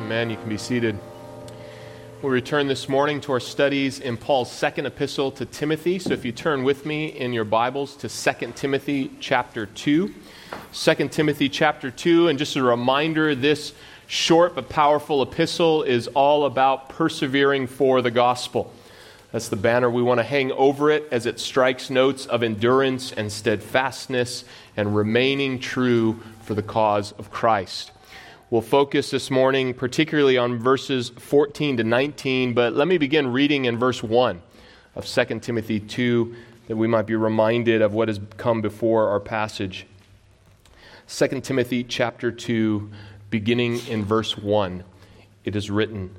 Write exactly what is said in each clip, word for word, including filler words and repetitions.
Amen. You can be seated. We'll return this morning to our studies in Paul's second epistle to Timothy. So if you turn with me in your Bibles to Second Timothy chapter two. Second Timothy chapter two, and just a reminder, this short but powerful epistle is all about persevering for the gospel. That's the banner we want to hang over it as it strikes notes of endurance and steadfastness and remaining true for the cause of Christ. We'll focus this morning particularly on verses fourteen to nineteen, but let me begin reading in verse one of Second Timothy two, that we might be reminded of what has come before our passage. Second Timothy chapter two, beginning in verse one, it is written,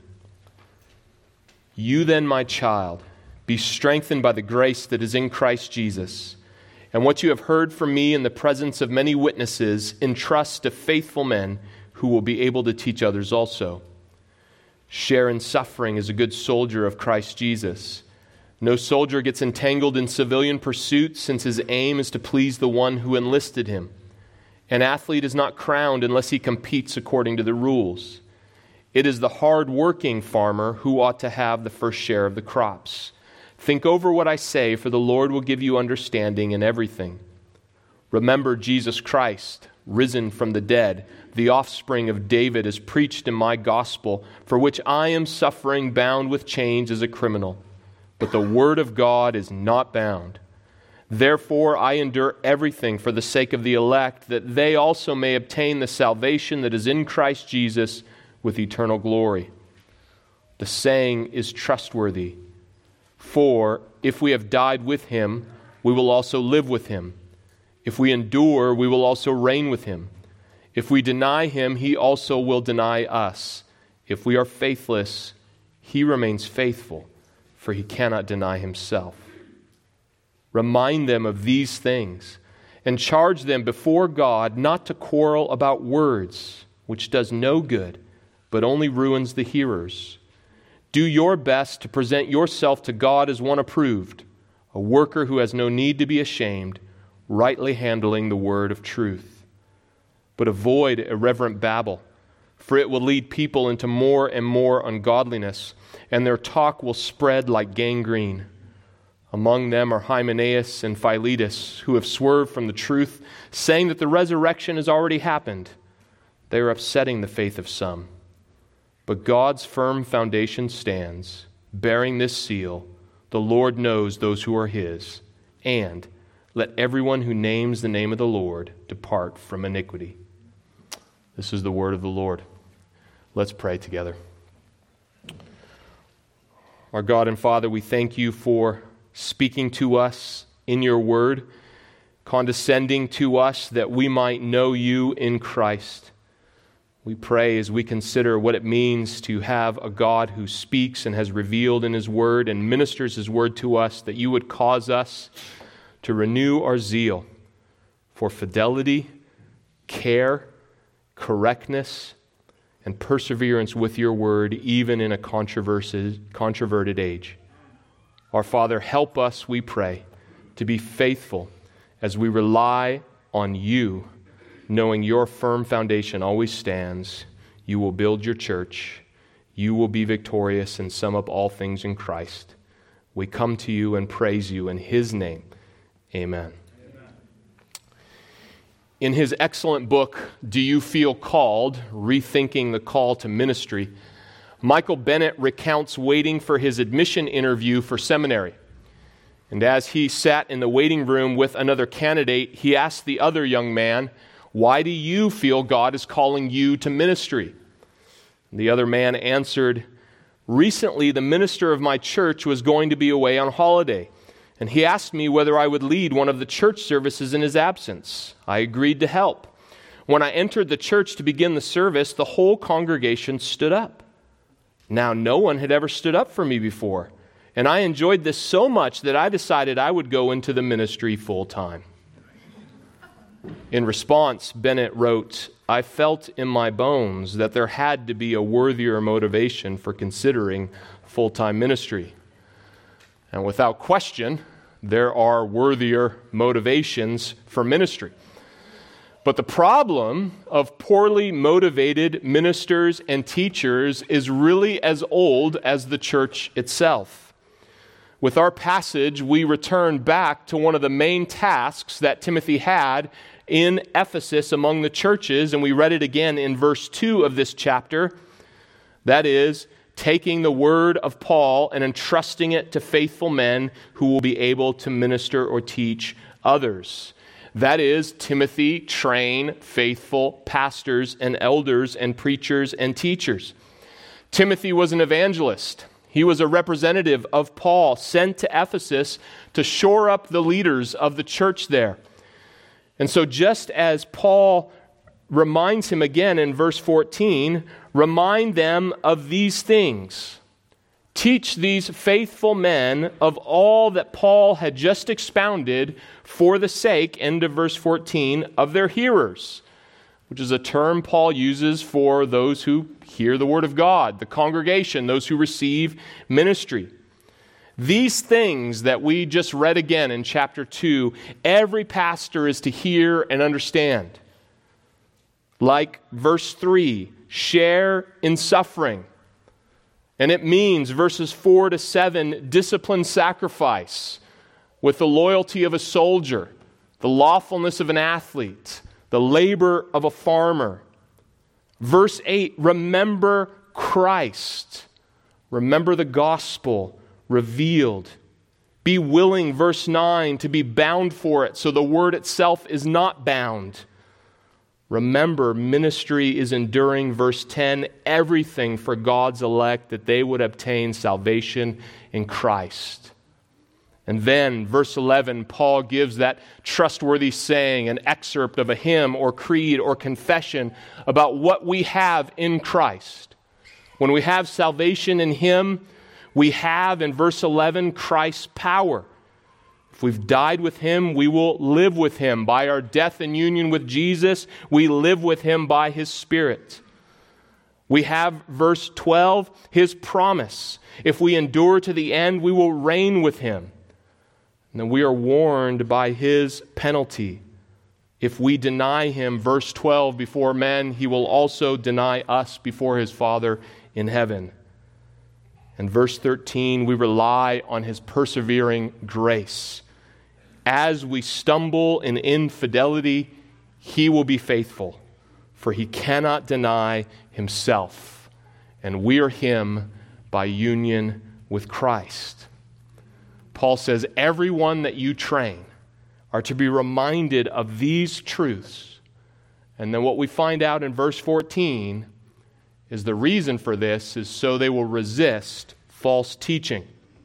"You then, my child, be strengthened by the grace that is in Christ Jesus, and what you have heard from me in the presence of many witnesses, entrust to faithful men who will be able to teach others also. Share in suffering as a good soldier of Christ Jesus. No soldier gets entangled in civilian pursuits, since his aim is to please the one who enlisted him. An athlete is not crowned unless he competes according to the rules. It is the hard-working farmer who ought to have the first share of the crops. Think over what I say, for the Lord will give you understanding in everything. Remember Jesus Christ, risen from the dead, the offspring of David, is preached in my gospel, for which I am suffering, bound with chains as a criminal. But the word of God is not bound. Therefore I endure everything for the sake of the elect, that they also may obtain the salvation that is in Christ Jesus with eternal glory. The saying is trustworthy. For if we have died with him, we will also live with him. If we endure, we will also reign with him. If we deny him, he also will deny us. If we are faithless, he remains faithful, for he cannot deny himself. Remind them of these things, and charge them before God not to quarrel about words, which does no good, but only ruins the hearers. Do your best to present yourself to God as one approved, a worker who has no need to be ashamed, rightly handling the word of truth. But avoid irreverent babble, for it will lead people into more and more ungodliness, and their talk will spread like gangrene. Among them are Hymenaeus and Philetus, who have swerved from the truth, saying that the resurrection has already happened. They are upsetting the faith of some. But God's firm foundation stands, bearing this seal: the Lord knows those who are his, and let everyone who names the name of the Lord depart from iniquity." This is the word of the Lord. Let's pray together. Our God and Father, we thank you for speaking to us in your word, condescending to us that we might know you in Christ. We pray as we consider what it means to have a God who speaks and has revealed in his word and ministers his word to us, that you would cause us to renew our zeal for fidelity, care, correctness, and perseverance with your word, even in a controversial, controverted age. Our Father, help us, we pray, to be faithful as we rely on you, knowing your firm foundation always stands. You will build your church. You will be victorious and sum up all things in Christ. We come to you and praise you in his name. Amen. In his excellent book, Do You Feel Called? Rethinking the Call to Ministry, Michael Bennett recounts waiting for his admission interview for seminary. And as he sat in the waiting room with another candidate, he asked the other young man, "Why do you feel God is calling you to ministry?" The other man answered, "Recently the minister of my church was going to be away on holiday, and he asked me whether I would lead one of the church services in his absence. I agreed to help. When I entered the church to begin the service, the whole congregation stood up. Now, no one had ever stood up for me before, and I enjoyed this so much that I decided I would go into the ministry full time." In response, Bennett wrote, "I felt in my bones that there had to be a worthier motivation for considering full-time ministry. And without question, there are worthier motivations for ministry. But the problem of poorly motivated ministers and teachers is really as old as the church itself. With our passage, we return back to one of the main tasks that Timothy had in Ephesus among the churches, and we read it again in verse two of this chapter. That is, taking the word of Paul and entrusting it to faithful men who will be able to minister or teach others. That is, Timothy, train faithful pastors and elders and preachers and teachers. Timothy was an evangelist. He was a representative of Paul, sent to Ephesus to shore up the leaders of the church there. And so just as Paul reminds him again in verse fourteen, remind them of these things. Teach these faithful men of all that Paul had just expounded for the sake, end of verse fourteen, of their hearers, which is a term Paul uses for those who hear the word of God, the congregation, those who receive ministry. These things that we just read again in chapter two, every pastor is to hear and understand. Like verse three, share in suffering. And it means, verses four to seven, discipline sacrifice with the loyalty of a soldier, the lawfulness of an athlete, the labor of a farmer. Verse eight, remember Christ. Remember the gospel revealed. Be willing, verse nine, to be bound for it, so the word itself is not bound. Remember, ministry is enduring, verse ten, everything for God's elect, that they would obtain salvation in Christ. And then, verse eleven, Paul gives that trustworthy saying, an excerpt of a hymn or creed or confession about what we have in Christ. When we have salvation in Him, we have, in verse eleven, Christ's power. If we've died with Him, we will live with Him. By our death and union with Jesus, we live with Him by His Spirit. We have, verse twelve, His promise. If we endure to the end, we will reign with Him. And then we are warned by His penalty. If we deny Him, verse twelve, before men, He will also deny us before His Father in heaven. And verse thirteen, we rely on His persevering grace. As we stumble in infidelity, He will be faithful, for He cannot deny Himself, and we are Him by union with Christ. Paul says, everyone that you train are to be reminded of these truths. And then what we find out in verse fourteen is the reason for this is so they will resist false teaching.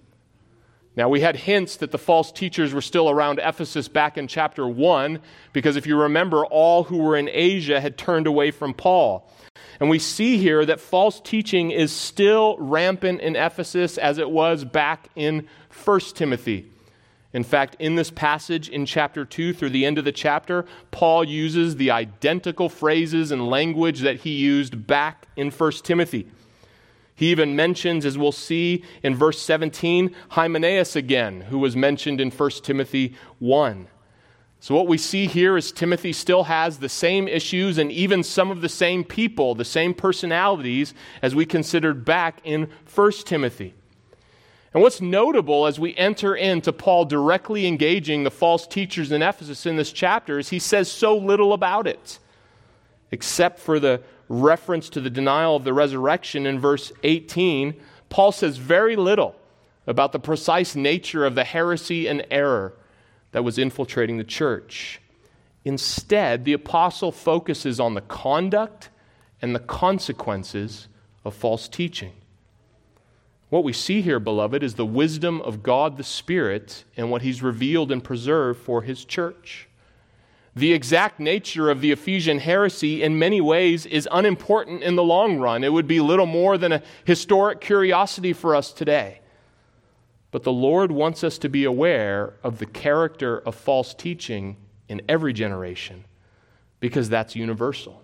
Now, we had hints that the false teachers were still around Ephesus back in chapter one, because if you remember, all who were in Asia had turned away from Paul. And we see here that false teaching is still rampant in Ephesus as it was back in First Timothy. In fact, in this passage in chapter two through the end of the chapter, Paul uses the identical phrases and language that he used back in First Timothy. He even mentions, as we'll see in verse seventeen, Hymenaeus again, who was mentioned in First Timothy one. So what we see here is Timothy still has the same issues and even some of the same people, the same personalities as we considered back in First Timothy. And what's notable as we enter into Paul directly engaging the false teachers in Ephesus in this chapter is he says so little about it, except for the reference to the denial of the resurrection in verse eighteen. Paul says very little about the precise nature of the heresy and error that was infiltrating the church. Instead, the apostle focuses on the conduct and the consequences of false teaching. What we see here, beloved, is the wisdom of God the Spirit and what He's revealed and preserved for His church. The exact nature of the Ephesian heresy in many ways is unimportant in the long run. It would be little more than a historic curiosity for us today. But the Lord wants us to be aware of the character of false teaching in every generation, because that's universal.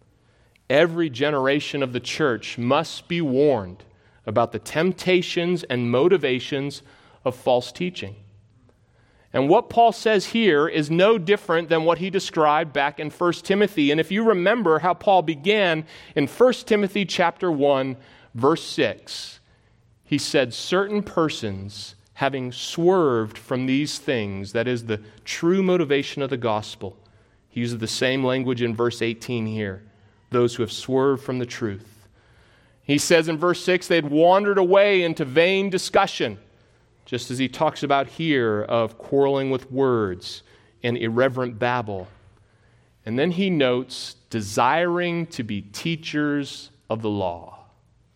Every generation of the church must be warned about the temptations and motivations of false teaching. And what Paul says here is no different than what he described back in First Timothy. And if you remember how Paul began in First Timothy chapter one, verse six, he said, certain persons having swerved from these things, that is the true motivation of the gospel. He uses the same language in verse eighteen here, those who have swerved from the truth. He says in verse six, they had wandered away into vain discussion, just as he talks about here of quarreling with words and irreverent babble. And then he notes, desiring to be teachers of the law.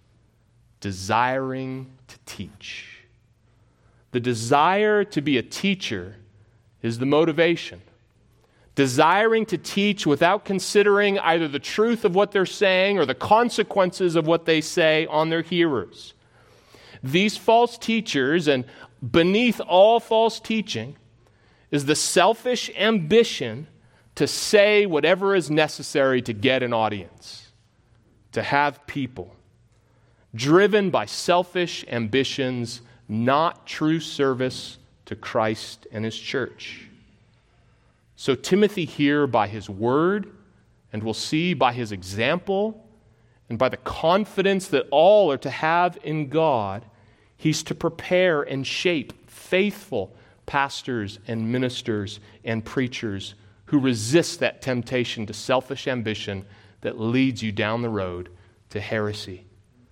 Desiring to teach. The desire to be a teacher is the motivation. Desiring to teach without considering either the truth of what they're saying or the consequences of what they say on their hearers. These false teachers, and beneath all false teaching, is the selfish ambition to say whatever is necessary to get an audience, to have people, driven by selfish ambitions, not true service to Christ and his church. So Timothy here, by his word, and we'll see by his example, and by the confidence that all are to have in God, he's to prepare and shape faithful pastors and ministers and preachers who resist that temptation to selfish ambition that leads you down the road to heresy.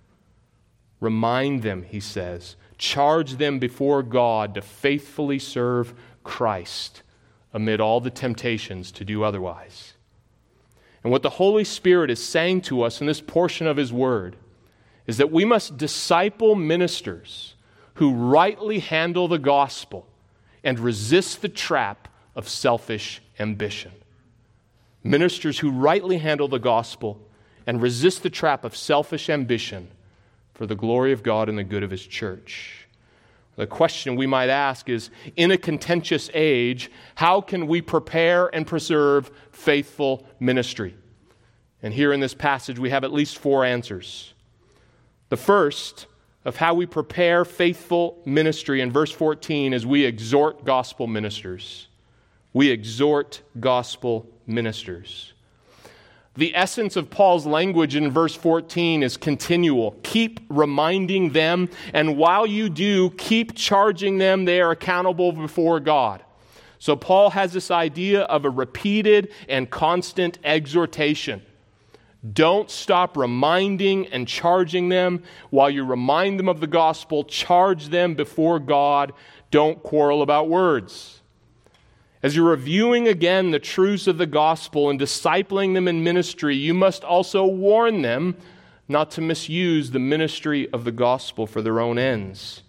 Remind them, he says, charge them before God to faithfully serve Christ amid all the temptations to do otherwise. And what the Holy Spirit is saying to us in this portion of his word is that we must disciple ministers who rightly handle the gospel and resist the trap of selfish ambition. Ministers who rightly handle the gospel and resist the trap of selfish ambition for the glory of God and the good of his church. The question we might ask is, in a contentious age, how can we prepare and preserve faithful ministry? And here in this passage, we have at least four answers. The first of how we prepare faithful ministry in verse fourteen is we exhort gospel ministers. We exhort gospel ministers. The essence of Paul's language in verse fourteen is continual. Keep reminding them, and while you do, keep charging them they are accountable before God. So Paul has this idea of a repeated and constant exhortation. Don't stop reminding and charging them. While you remind them of the gospel, charge them before God. Don't quarrel about words. As you're reviewing again the truths of the gospel and discipling them in ministry, you must also warn them not to misuse the ministry of the gospel for their own ends.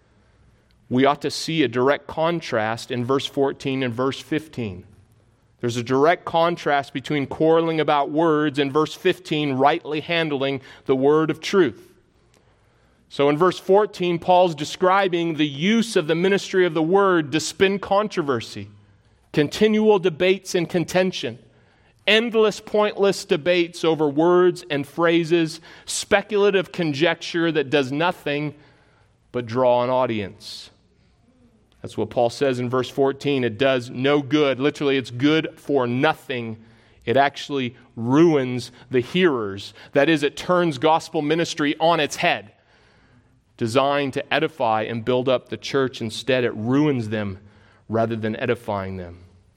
We ought to see a direct contrast in verse fourteen and verse fifteen. There's a direct contrast between quarreling about words and verse fifteen, rightly handling the word of truth. So in verse fourteen, Paul's describing the use of the ministry of the word to spin controversy. Continual debates and contention, endless pointless debates over words and phrases, speculative conjecture that does nothing but draw an audience. That's what Paul says in verse fourteen. It does no good. Literally, it's good for nothing. It actually ruins the hearers. That is, it turns gospel ministry on its head. Designed to edify and build up the church, instead it ruins them rather than edifying them.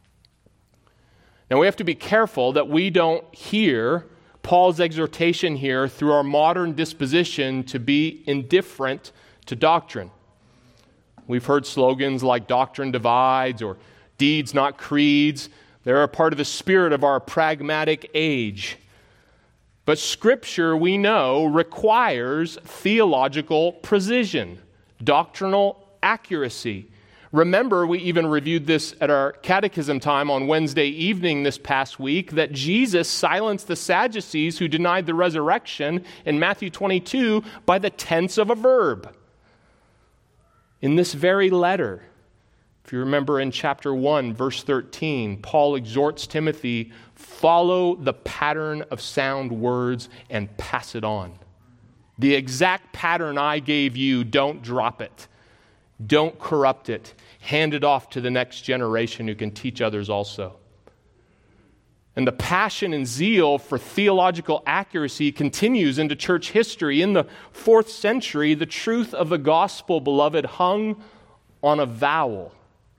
Now we have to be careful that we don't hear Paul's exhortation here through our modern disposition to be indifferent to doctrine. We've heard slogans like doctrine divides or deeds not creeds. They're a part of the spirit of our pragmatic age. But Scripture, we know, requires theological precision, doctrinal accuracy. Remember, we even reviewed this at our catechism time on Wednesday evening this past week, that Jesus silenced the Sadducees who denied the resurrection in Matthew twenty-two by the tense of a verb. In this very letter, if you remember in chapter one, verse thirteen, Paul exhorts Timothy, follow the pattern of sound words and pass it on. The exact pattern I gave you, don't drop it. Don't corrupt it. Hand it off to the next generation who can teach others also. And the passion and zeal for theological accuracy continues into church history. In the fourth century, the truth of the gospel, beloved, hung on a vowel.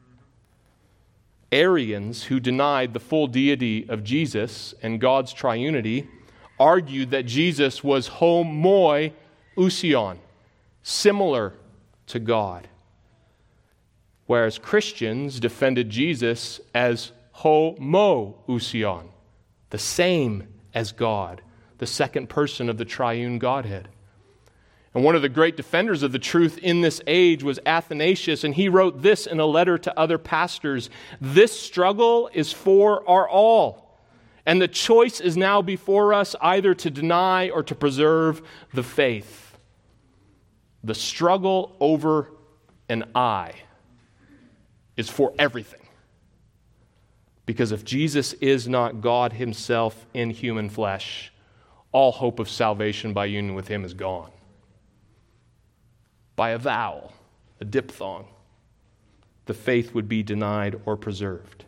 Arians, who denied the full deity of Jesus and God's triunity, argued that Jesus was homoi ousion, similar to God. Whereas Christians defended Jesus as homoousion, the same as God, the second person of the triune Godhead. And one of the great defenders of the truth in this age was Athanasius, and he wrote this in a letter to other pastors: "This struggle is for our all, and the choice is now before us either to deny or to preserve the faith." The struggle over an I is for everything. Because if Jesus is not God himself in human flesh, all hope of salvation by union with him is gone. By a vowel, a diphthong, the faith would be denied or preserved.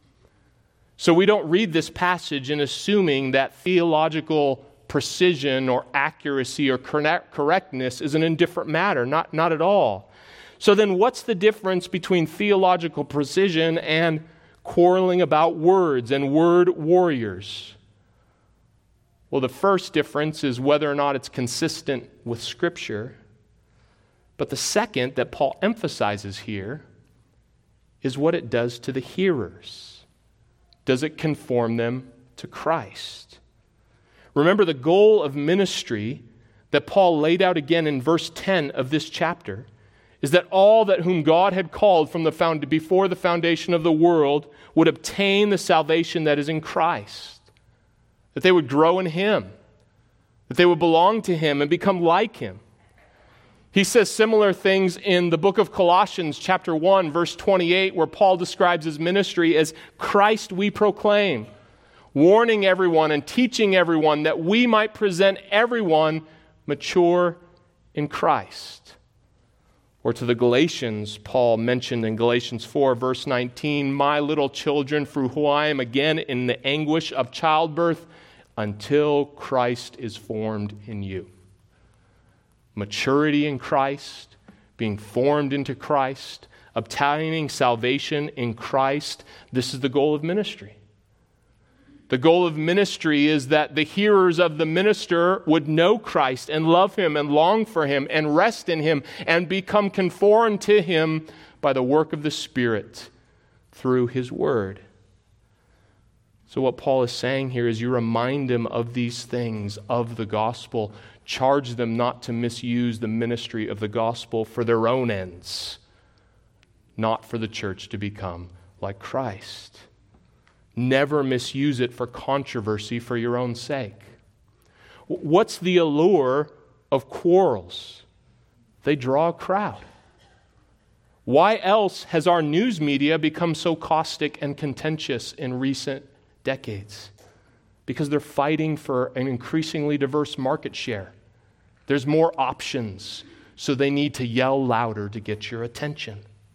So we don't read this passage in assuming that theological precision or accuracy or correctness is an indifferent matter. Not, not at all. So then what's the difference between theological precision and quarreling about words and word warriors? Well, the first difference is whether or not it's consistent with Scripture. But the second that Paul emphasizes here is what it does to the hearers. Does it conform them to Christ? Remember, the goal of ministry that Paul laid out again in verse ten of this chapter is that all that whom God had called from the found before the foundation of the world would obtain the salvation that is in Christ. That they would grow in him. That they would belong to him and become like him. He says similar things in the book of Colossians chapter one, verse twenty-eight, where Paul describes his ministry as Christ we proclaim, warning everyone and teaching everyone that we might present everyone mature in Christ. Or to the Galatians, Paul mentioned in Galatians four, verse nineteen, "My little children, for whom I am again in the anguish of childbirth, until Christ is formed in you." Maturity in Christ, being formed into Christ, obtaining salvation in Christ, this is the goal of ministry. The goal of ministry is that the hearers of the minister would know Christ and love him and long for him and rest in him and become conformed to him by the work of the Spirit through his word. So what Paul is saying here is you remind them of these things of the gospel. Charge them not to misuse the ministry of the gospel for their own ends, not for the church to become like Christ. Never misuse it for controversy for your own sake. What's the allure of quarrels? They draw a crowd. Why else has our news media become so caustic and contentious in recent decades? Because they're fighting for an increasingly diverse market share. There's more options, so they need to yell louder to get your attention.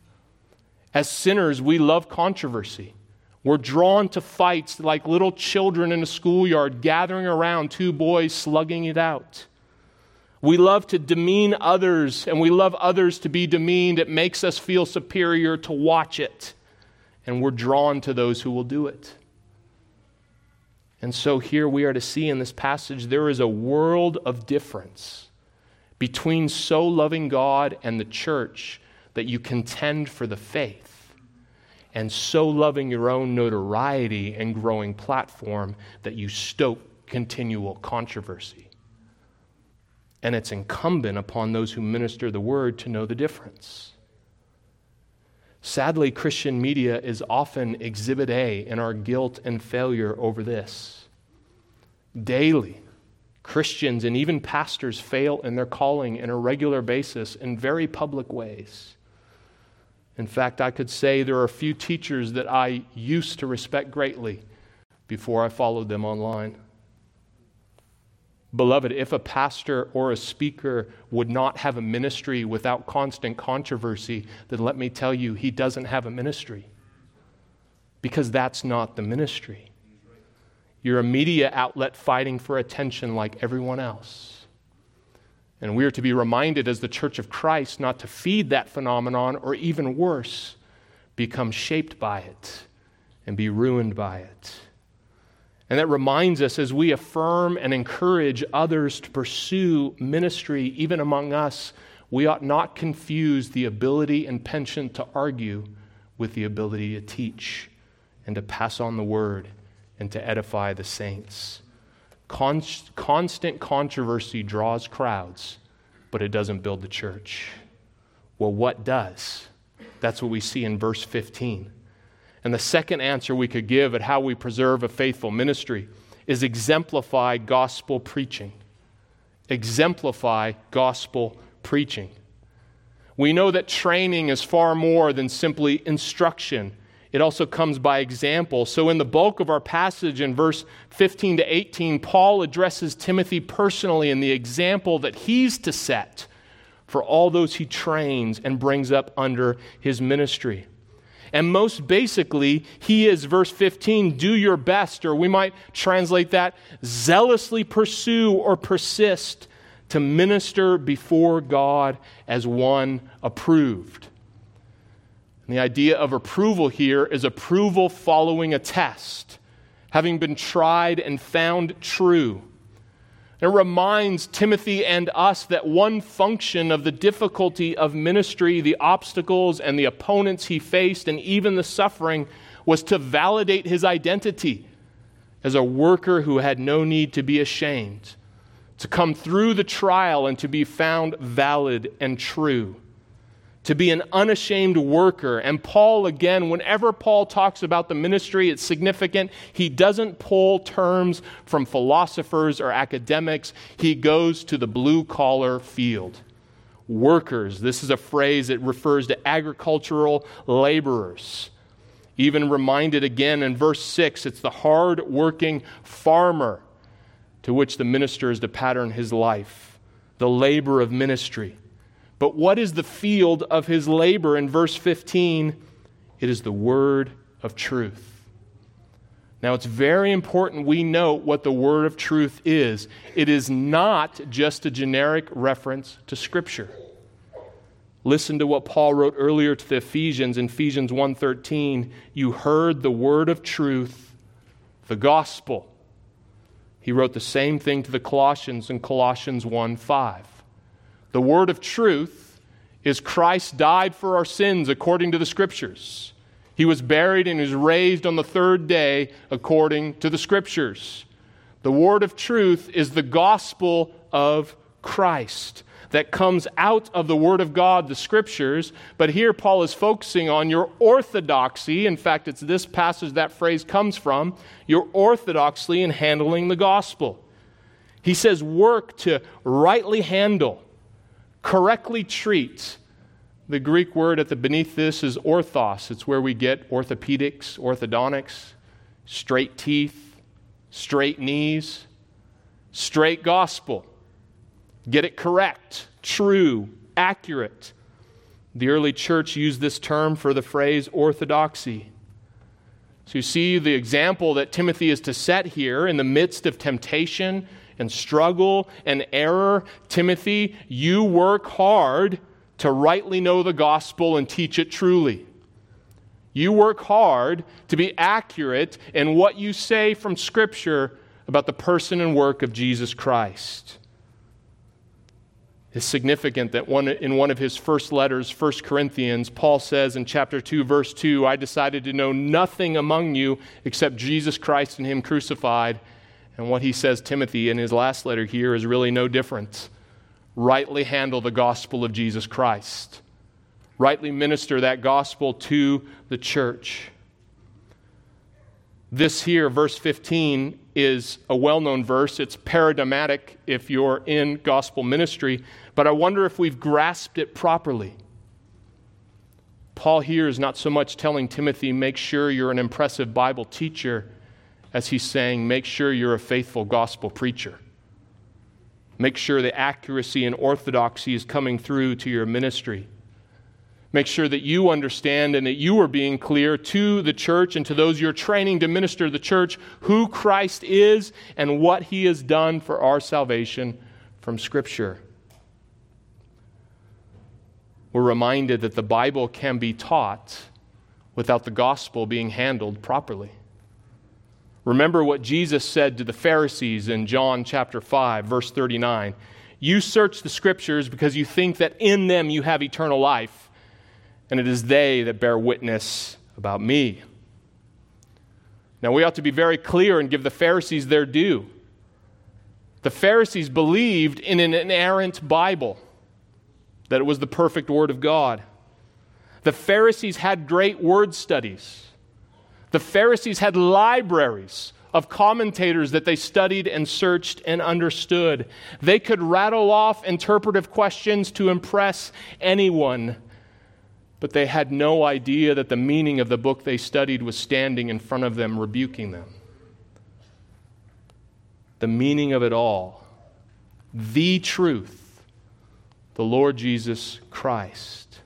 As sinners, we love controversy. We're drawn to fights like little children in a schoolyard gathering around two boys slugging it out. We love to demean others, and we love others to be demeaned. It makes us feel superior to watch it, and we're drawn to those who will do it. And so here we are to see in this passage there is a world of difference between so loving God and the church that you contend for the faith, and so loving your own notoriety and growing platform that you stoke continual controversy. And it's incumbent upon those who minister the word to know the difference. Sadly, Christian media is often exhibit A in our guilt and failure over this. Daily, Christians and even pastors fail in their calling on a regular basis in very public ways. In fact, I could say there are a few teachers that I used to respect greatly before I followed them online. Beloved, if a pastor or a speaker would not have a ministry without constant controversy, then let me tell you, he doesn't have a ministry. Because that's not the ministry. You're a media outlet fighting for attention like everyone else. And we are to be reminded as the Church of Christ not to feed that phenomenon, or even worse, become shaped by it and be ruined by it. And that reminds us, as we affirm and encourage others to pursue ministry, even among us, we ought not confuse the ability and penchant to argue with the ability to teach and to pass on the word and to edify the saints. Const- constant controversy draws crowds, but it doesn't build the church. Well, what does? That's what we see in verse fifteen. And the second answer we could give at how we preserve a faithful ministry is exemplify gospel preaching. Exemplify gospel preaching. We know that training is far more than simply instruction. It also comes by example. So in the bulk of our passage in verse fifteen to eighteen, Paul addresses Timothy personally in the example that he's to set for all those he trains and brings up under his ministry. And most basically, he is, verse fifteen, do your best, or we might translate that, zealously pursue or persist to minister before God as one approved. And the idea of approval here is approval following a test, having been tried and found true. It reminds Timothy and us that one function of the difficulty of ministry, the obstacles and the opponents he faced, and even the suffering, was to validate his identity as a worker who had no need to be ashamed, to come through the trial and to be found valid and true, to be an unashamed worker. And Paul, again, whenever Paul talks about the ministry, it's significant. He doesn't pull terms from philosophers or academics. He goes to the blue-collar field. Workers, this is a phrase that refers to agricultural laborers. Even reminded again in verse six, it's the hard-working farmer to which the minister is to pattern his life, the labor of ministry. But what is the field of his labor in verse fifteen? It is the word of truth. Now, it's very important we note what the word of truth is. It is not just a generic reference to Scripture. Listen to what Paul wrote earlier to the Ephesians in Ephesians one thirteen. You heard the word of truth, the gospel. He wrote the same thing to the Colossians in Colossians one five. The word of truth is Christ died for our sins according to the Scriptures. He was buried and is raised on the third day according to the Scriptures. The word of truth is the gospel of Christ that comes out of the Word of God, the Scriptures. But here Paul is focusing on your orthodoxy. In fact, it's this passage that phrase comes from, your orthodoxy in handling the gospel. He says work to rightly handle, correctly treat. The Greek word at the beneath this is orthos. It's where we get orthopedics, orthodontics, straight teeth, straight knees, straight gospel. Get it correct, true, accurate. The early church used this term for the phrase orthodoxy. So you see the example that Timothy is to set here in the midst of temptation and struggle and error. Timothy, you work hard to rightly know the gospel and teach it truly. You work hard to be accurate in what you say from Scripture about the person and work of Jesus Christ. It's significant that one, in one of his first letters, First Corinthians, Paul says in chapter two, verse two, I decided to know nothing among you except Jesus Christ and Him crucified. And what he says, Timothy, in his last letter here is really no different. Rightly handle the gospel of Jesus Christ. Rightly minister that gospel to the church. This here, verse fifteen, is a well-known verse. It's paradigmatic if you're in gospel ministry, but I wonder if we've grasped it properly. Paul here is not so much telling Timothy, make sure you're an impressive Bible teacher, as he's saying, make sure you're a faithful gospel preacher. Make sure the accuracy and orthodoxy is coming through to your ministry. Make sure that you understand and that you are being clear to the church and to those you're training to minister to the church who Christ is and what he has done for our salvation from Scripture. We're reminded that the Bible can be taught without the gospel being handled properly. Remember what Jesus said to the Pharisees in John chapter five, verse thirty-nine. You search the Scriptures because you think that in them you have eternal life, and it is they that bear witness about me. Now we ought to be very clear and give the Pharisees their due. The Pharisees believed in an inerrant Bible, that it was the perfect Word of God. The Pharisees had great word studies. The Pharisees had libraries of commentators that they studied and searched and understood. They could rattle off interpretive questions to impress anyone, but they had no idea that the meaning of the book they studied was standing in front of them, rebuking them. The meaning of it all, the truth, the Lord Jesus Christ.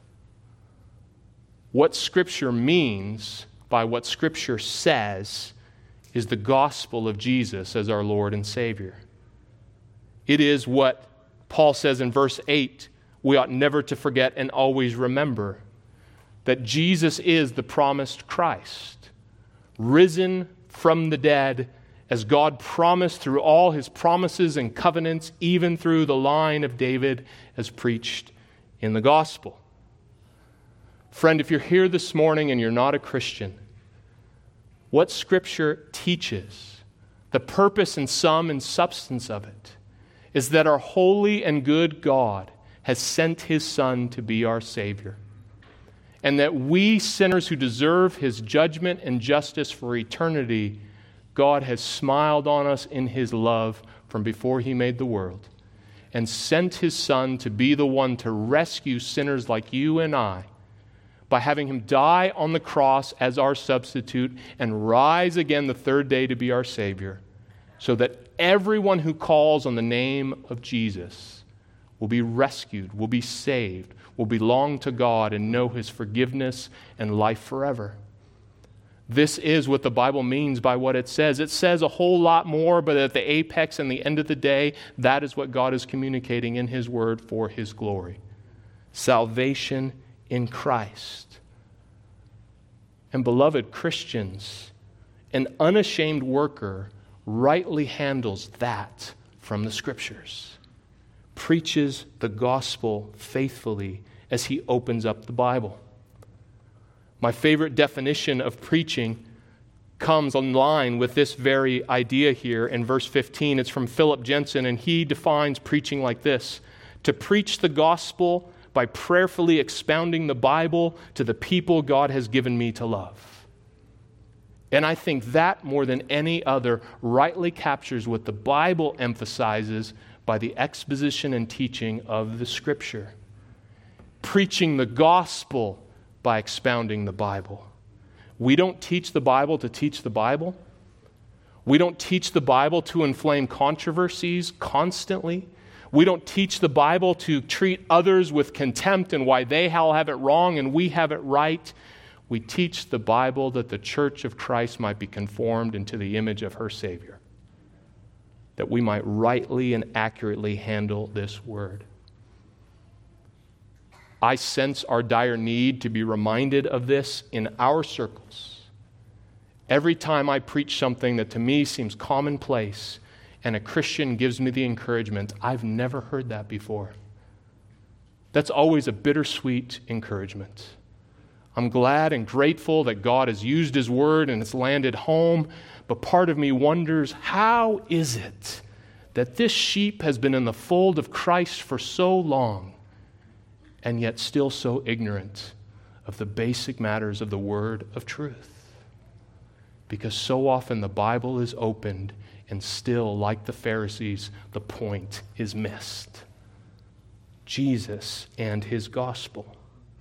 What Scripture means by what Scripture says is the gospel of Jesus as our Lord and Savior. It is what Paul says in verse eight, we ought never to forget and always remember, that Jesus is the promised Christ, risen from the dead, as God promised through all his promises and covenants, even through the line of David as preached in the gospel. Friend, if you're here this morning and you're not a Christian, what Scripture teaches, the purpose and sum and substance of it, is that our holy and good God has sent his Son to be our Savior, and that we sinners who deserve his judgment and justice for eternity, God has smiled on us in his love from before he made the world and sent his Son to be the one to rescue sinners like you and I by having him die on the cross as our substitute and rise again the third day to be our Savior, so that everyone who calls on the name of Jesus will be rescued, will be saved, will belong to God and know his forgiveness and life forever. This is what the Bible means by what it says. It says a whole lot more, but at the apex and the end of the day, that is what God is communicating in his word for his glory. Salvation in Christ. And beloved Christians, an unashamed worker rightly handles that from the Scriptures, preaches the gospel faithfully as he opens up the Bible. My favorite definition of preaching comes in line with this very idea here in verse fifteen. It's from Philip Jensen, and he defines preaching like this: to preach the gospel by prayerfully expounding the Bible to the people God has given me to love. And I think that, more than any other, rightly captures what the Bible emphasizes by the exposition and teaching of the Scripture. Preaching the gospel by expounding the Bible. We don't teach the Bible to teach the Bible. We don't teach the Bible to inflame controversies constantly. We don't teach the Bible to treat others with contempt and why they all have it wrong and we have it right. We teach the Bible that the church of Christ might be conformed into the image of her Savior, that we might rightly and accurately handle this word. I sense our dire need to be reminded of this in our circles. Every time I preach something that to me seems commonplace, and a Christian gives me the encouragement, I've never heard that before. That's always a bittersweet encouragement. I'm glad and grateful that God has used his word and it's landed home, but part of me wonders, how is it that this sheep has been in the fold of Christ for so long and yet still so ignorant of the basic matters of the word of truth? Because so often the Bible is opened and still, like the Pharisees, the point is missed. Jesus and his gospel.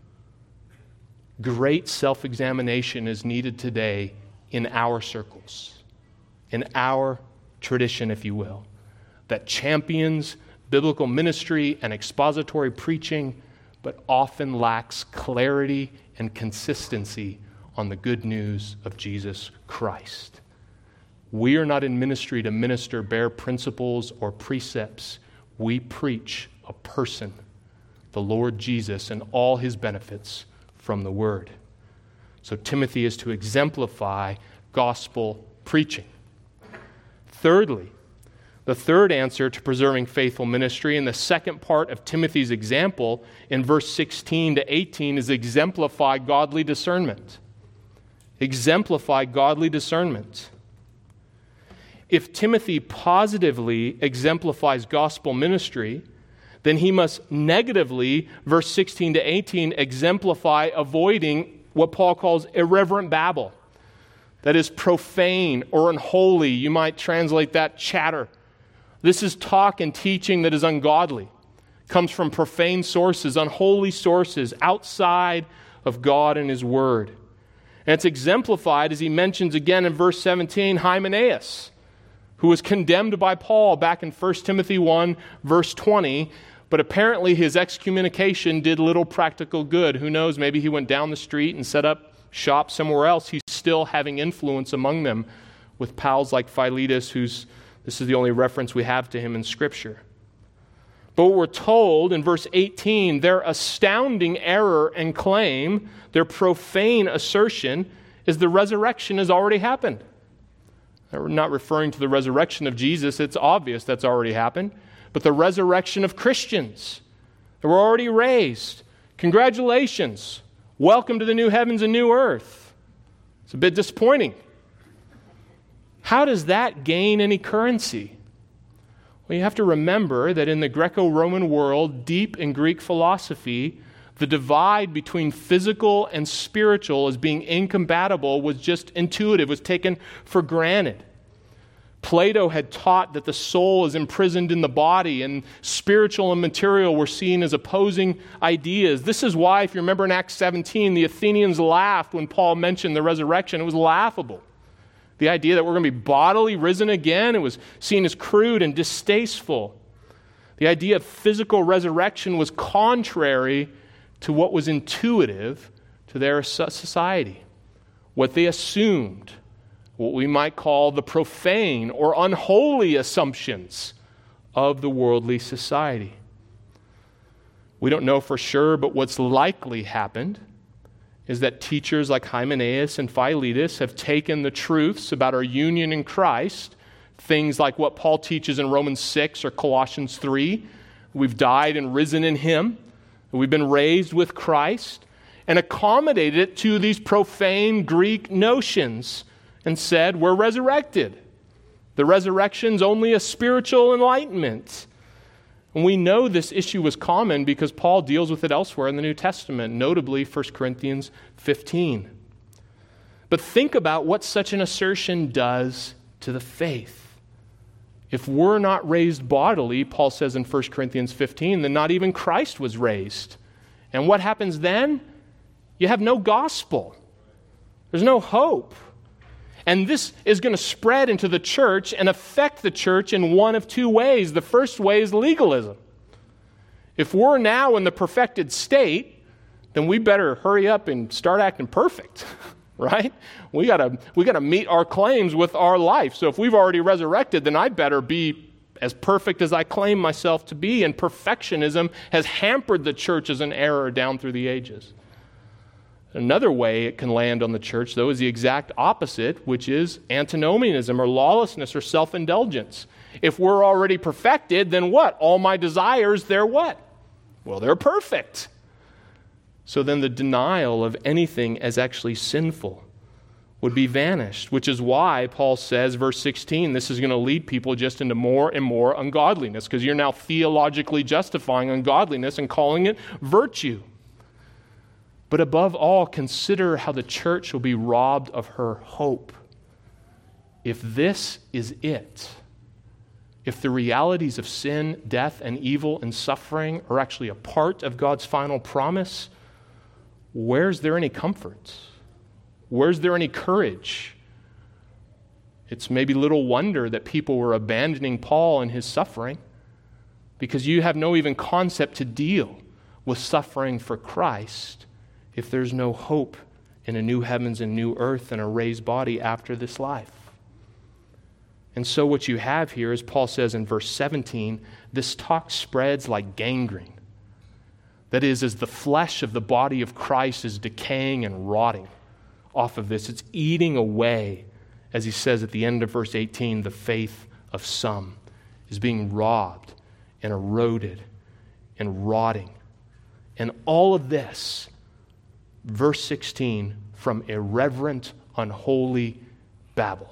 Great self-examination is needed today in our circles, in our tradition, if you will, that champions biblical ministry and expository preaching, but often lacks clarity and consistency on the good news of Jesus Christ. We are not in ministry to minister bare principles or precepts. We preach a person, the Lord Jesus, and all his benefits from the Word. So Timothy is to exemplify gospel preaching. Thirdly, the third answer to preserving faithful ministry, and the second part of Timothy's example in verse sixteen to eighteen, is exemplify godly discernment. Exemplify godly discernment. If Timothy positively exemplifies gospel ministry, then he must negatively, verse sixteen to eighteen, exemplify avoiding what Paul calls irreverent babble. That is profane or unholy. You might translate that chatter. This is talk and teaching that is ungodly. Comes from profane sources, unholy sources, outside of God and his word. And it's exemplified, as he mentions again in verse seventeen, Hymenaeus, who was condemned by Paul back in First Timothy one, verse twenty, but apparently his excommunication did little practical good. Who knows, maybe he went down the street and set up shop somewhere else. He's still having influence among them with pals like Philetus, who's, this is the only reference we have to him in Scripture. But what we're told in verse eighteen, their astounding error and claim, their profane assertion, is the resurrection has already happened. We're not referring to the resurrection of Jesus. It's obvious that's already happened. But the resurrection of Christians that were already raised. Congratulations. Welcome to the new heavens and new earth. It's a bit disappointing. How does that gain any currency? Well, you have to remember that in the Greco-Roman world, deep in Greek philosophy, the divide between physical and spiritual as being incompatible was just intuitive, was taken for granted. Plato had taught that the soul is imprisoned in the body, and spiritual and material were seen as opposing ideas. This is why, if you remember in Acts seventeen, the Athenians laughed when Paul mentioned the resurrection. It was laughable. The idea that we're going to be bodily risen again, it was seen as crude and distasteful. The idea of physical resurrection was contrary to what was intuitive to their society, what they assumed, what we might call the profane or unholy assumptions of the worldly society. We don't know for sure, but what's likely happened is that teachers like Hymenaeus and Philetus have taken the truths about our union in Christ, things like what Paul teaches in Romans six or Colossians three, we've died and risen in him, we've been raised with Christ, and accommodated it to these profane Greek notions and said, we're resurrected. The resurrection's only a spiritual enlightenment. And we know this issue was common because Paul deals with it elsewhere in the New Testament, notably First Corinthians fifteen. But think about what such an assertion does to the faith. If we're not raised bodily, Paul says in First Corinthians fifteen, then not even Christ was raised. And what happens then? You have no gospel. There's no hope. And this is going to spread into the church and affect the church in one of two ways. The first way is legalism. If we're now in the perfected state, then we better hurry up and start acting perfect, right? We gotta we gotta meet our claims with our life. So if we've already resurrected, then I better be as perfect as I claim myself to be. And perfectionism has hampered the church as an error down through the ages. Another way it can land on the church, though, is the exact opposite, which is antinomianism or lawlessness or self-indulgence. If we're already perfected, then what? All my desires, they're what? Well, they're perfect. So then the denial of anything as actually sinful would be vanished, which is why Paul says, verse sixteen, this is going to lead people just into more and more ungodliness, because you're now theologically justifying ungodliness and calling it virtue. But above all, consider how the church will be robbed of her hope. If this is it, if the realities of sin, death, and evil and suffering are actually a part of God's final promise, where's there any comfort? Where's there any courage? It's maybe little wonder that people were abandoning Paul in his suffering. because you have no even concept to deal with suffering for Christ if there's no hope in a new heavens and new earth and a raised body after this life. And so what you have here, as Paul says in verse seventeen, this talk spreads like gangrene. That is, as the flesh of the body of Christ is decaying and rotting off of this, it's eating away, as he says at the end of verse eighteen, the faith of some is being robbed and eroded and rotting. And all of this, verse sixteen, from irreverent, unholy babble.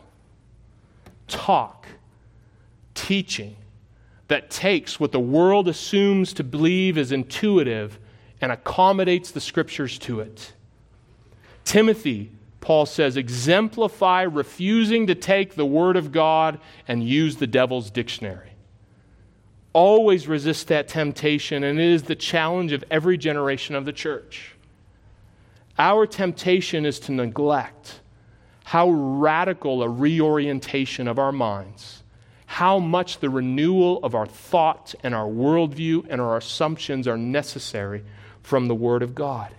Talk, teaching, that takes what the world assumes to believe is intuitive and accommodates the Scriptures to it. Timothy, Paul says, exemplify refusing to take the Word of God and use the devil's dictionary. Always resist that temptation, and it is the challenge of every generation of the church. Our temptation is to neglect how radical a reorientation of our minds, how much the renewal of our thought and our worldview and our assumptions are necessary from the Word of God.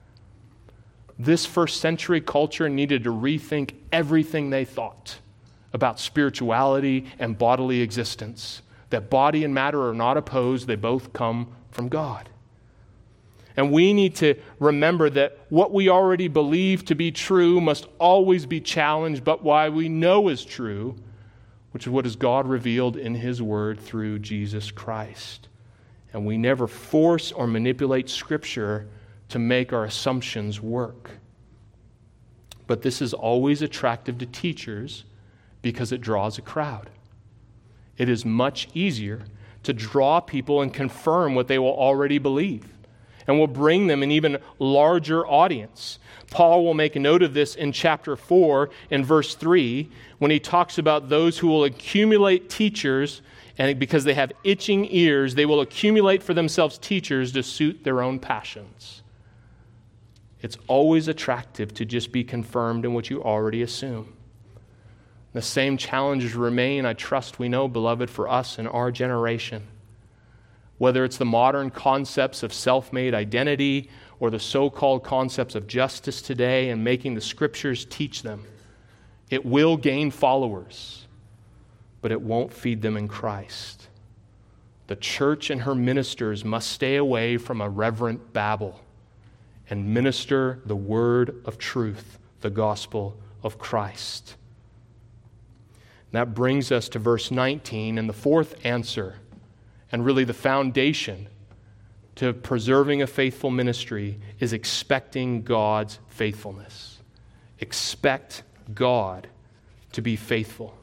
This first century culture needed to rethink everything they thought about spirituality and bodily existence, that body and matter are not opposed, they both come from God. And we need to remember that what we already believe to be true must always be challenged, but why we know is true, which is what is God revealed in His Word through Jesus Christ. And we never force or manipulate Scripture to make our assumptions work. But this is always attractive to teachers because it draws a crowd. It is much easier to draw people and confirm what they will already believe, and will bring them an even larger audience. Paul will make a note of this in chapter four, in verse three, when he talks about those who will accumulate teachers, and because they have itching ears, they will accumulate for themselves teachers to suit their own passions. It's always attractive to just be confirmed in what you already assume. The same challenges remain, I trust we know, beloved, for us in our generation. Whether it's the modern concepts of self-made identity or the so-called concepts of justice today and making the Scriptures teach them, it will gain followers, but it won't feed them in Christ. The church and her ministers must stay away from irreverent babble and minister the word of truth, the gospel of Christ. And that brings us to verse nineteen and the fourth answer, and really the foundation to preserving a faithful ministry is expecting God's faithfulness. Expect God to be faithful.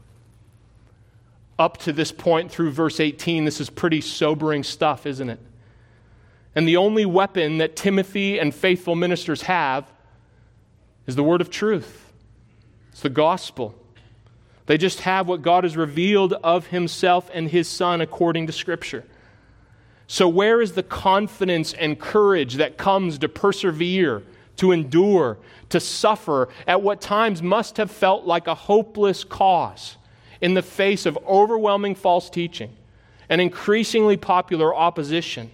Up to this point through verse eighteen, this is pretty sobering stuff, isn't it? And the only weapon that Timothy and faithful ministers have is the word of truth. It's the gospel. They just have what God has revealed of Himself and His Son according to Scripture. So where is the confidence and courage that comes to persevere, to endure, to suffer at what times must have felt like a hopeless cause in the face of overwhelming false teaching and increasingly popular opposition?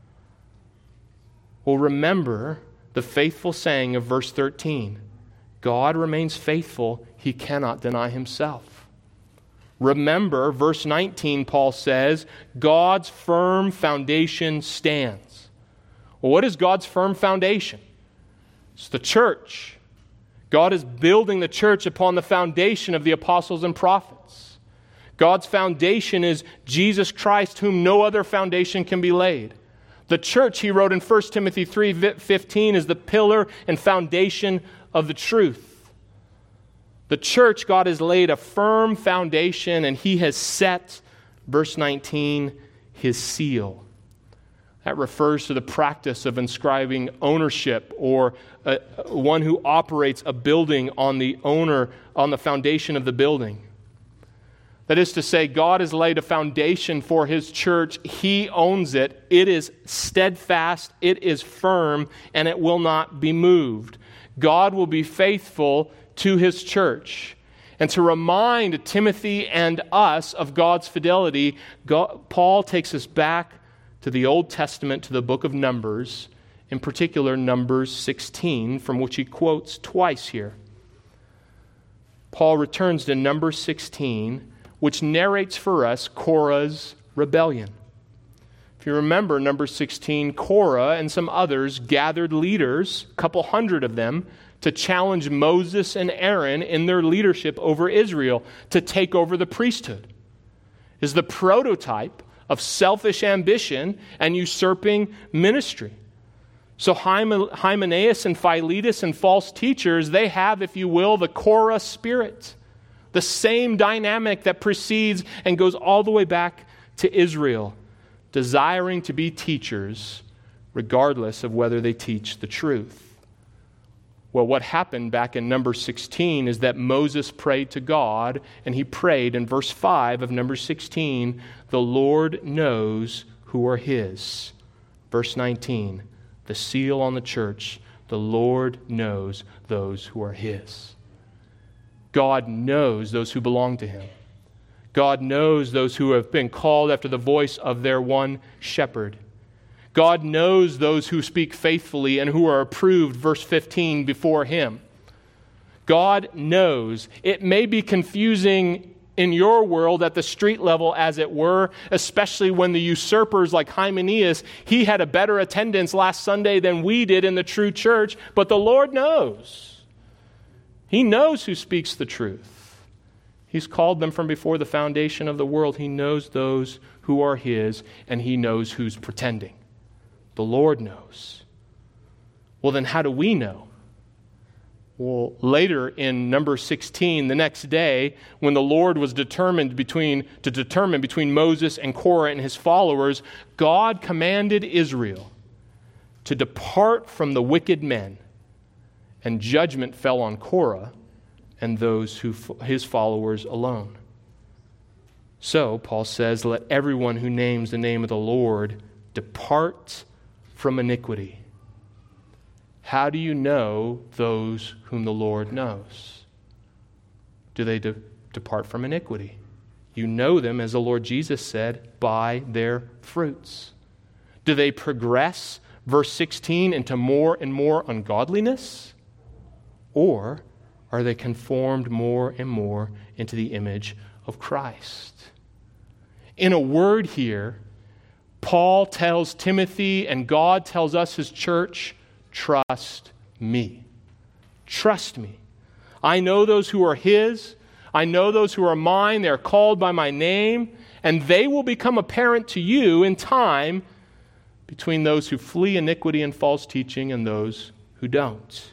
Well, remember the faithful saying of verse thirteen. God remains faithful. He cannot deny Himself. Remember, verse nineteen, Paul says, God's firm foundation stands. Well, what is God's firm foundation? It's the church. God is building the church upon the foundation of the apostles and prophets. God's foundation is Jesus Christ, whom no other foundation can be laid. The church, he wrote in First Timothy three fifteen, is the pillar and foundation of the truth. The church, God has laid a firm foundation, and He has set, verse nineteen, His seal. That refers to the practice of inscribing ownership, or uh, one who operates a building on the owner, on the foundation of the building. That is to say, God has laid a foundation for His church. He owns it. It is steadfast, it is firm, and it will not be moved. God will be faithful to His church. And to remind Timothy and us of God's fidelity, God, Paul takes us back to the Old Testament, to the book of Numbers, in particular Numbers sixteen, from which he quotes twice here. Paul returns to Numbers sixteen, which narrates for us Korah's rebellion. If you remember Numbers sixteen, Korah and some others gathered leaders, a couple hundred of them, to challenge Moses and Aaron in their leadership over Israel to take over the priesthood. It is the prototype of selfish ambition and usurping ministry. So Hymenaeus and Philetus and false teachers, they have, if you will, the Korah spirit, the same dynamic that precedes and goes all the way back to Israel, desiring to be teachers regardless of whether they teach the truth. Well, what happened back in Numbers sixteen is that Moses prayed to God, and he prayed in verse five of Numbers sixteen, the Lord knows who are his. Verse nineteen, the seal on the church, the Lord knows those who are his. God knows those who belong to him. God knows those who have been called after the voice of their one shepherd. God knows those who speak faithfully and who are approved, verse fifteen, before him. God knows. It may be confusing in your world at the street level, as it were, especially when the usurpers like Hymenaeus, he had a better attendance last Sunday than we did in the true church, but the Lord knows. He knows who speaks the truth. He's called them from before the foundation of the world. He knows those who are his, and he knows who's pretending. The Lord knows. Well, then how do we know? Well, later in Numbers sixteen, the next day, when the Lord was determined between to determine between Moses and Korah and his followers, God commanded Israel to depart from the wicked men, and judgment fell on Korah and those who his followers alone. So, Paul says, let everyone who names the name of the Lord depart from iniquity. How do you know those whom the Lord knows? Do they de- depart from iniquity? You know them, as the Lord Jesus said, by their fruits. Do they progress, verse sixteen, into more and more ungodliness? Or are they conformed more and more into the image of Christ? In a word here, Paul tells Timothy and God tells us, his church, trust me. Trust me. I know those who are his. I know those who are mine. They are called by my name. And they will become apparent to you in time between those who flee iniquity and false teaching and those who don't.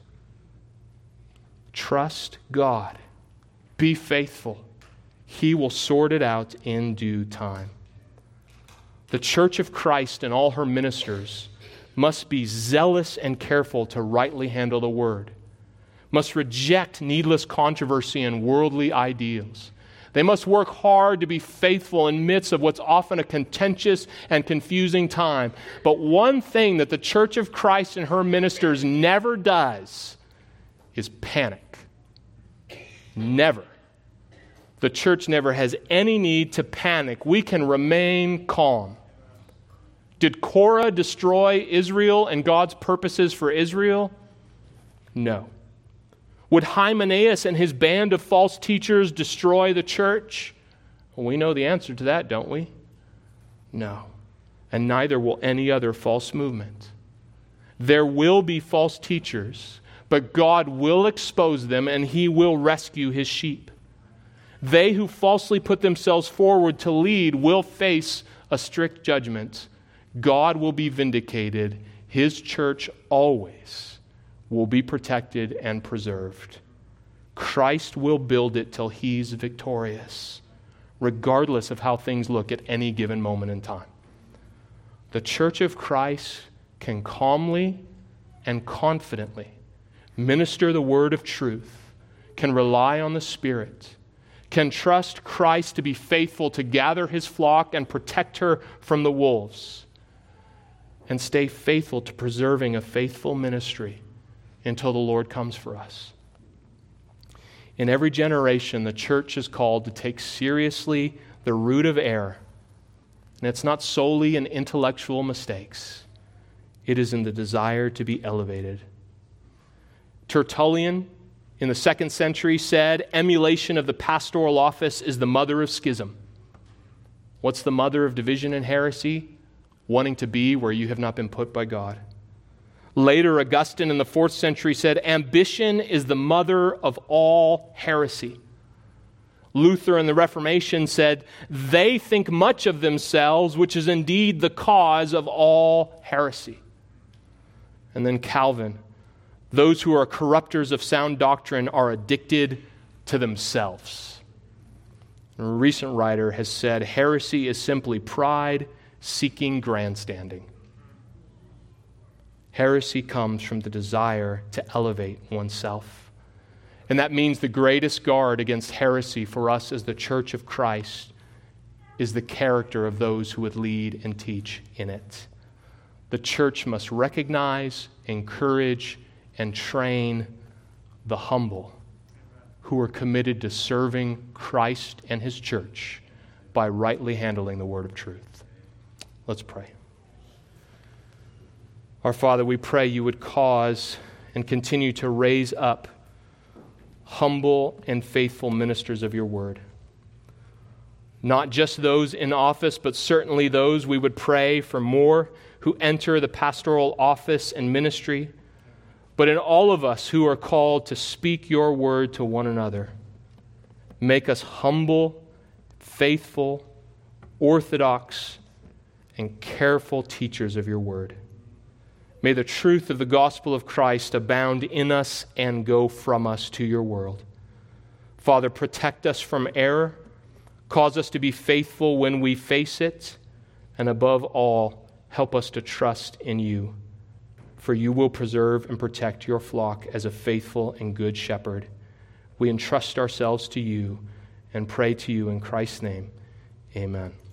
Trust God. Be faithful. He will sort it out in due time. The Church of Christ and all her ministers must be zealous and careful to rightly handle the word, must reject needless controversy and worldly ideals. They must work hard to be faithful in midst of what's often a contentious and confusing time. But one thing that the Church of Christ and her ministers never does is panic. Never. The church never has any need to panic. We can remain calm. Did Korah destroy Israel and God's purposes for Israel? No. Would Hymenaeus and his band of false teachers destroy the church? Well, we know the answer to that, don't we? No. And neither will any other false movement. There will be false teachers, but God will expose them and he will rescue his sheep. They who falsely put themselves forward to lead will face a strict judgment. God will be vindicated. His church always will be protected and preserved. Christ will build it till he's victorious, regardless of how things look at any given moment in time. The Church of Christ can calmly and confidently minister the word of truth, can rely on the Spirit, can trust Christ to be faithful to gather his flock and protect her from the wolves, and stay faithful to preserving a faithful ministry until the Lord comes for us. In every generation, the church is called to take seriously the root of error. And it's not solely in intellectual mistakes. It is in the desire to be elevated. Tertullian, in the second century, said, emulation of the pastoral office is the mother of schism. What's the mother of division and heresy? Wanting to be where you have not been put by God. Later, Augustine in the fourth century said, ambition is the mother of all heresy. Luther in the Reformation said, they think much of themselves, which is indeed the cause of all heresy. And then Calvin, those who are corrupters of sound doctrine are addicted to themselves. A recent writer has said, heresy is simply pride seeking grandstanding. Heresy comes from the desire to elevate oneself. And that means the greatest guard against heresy for us as the Church of Christ is the character of those who would lead and teach in it. The church must recognize, encourage, and train the humble who are committed to serving Christ and His church by rightly handling the word of truth. Let's pray. Our Father, we pray you would cause and continue to raise up humble and faithful ministers of your word. Not just those in office, but certainly those we would pray for more who enter the pastoral office and ministry, but in all of us who are called to speak your word to one another. Make us humble, faithful, orthodox, and careful teachers of your word. May the truth of the gospel of Christ abound in us and go from us to your world. Father, protect us from error. Cause us to be faithful when we face it. And above all, help us to trust in you. For you will preserve and protect your flock as a faithful and good shepherd. We entrust ourselves to you and pray to you in Christ's name. Amen.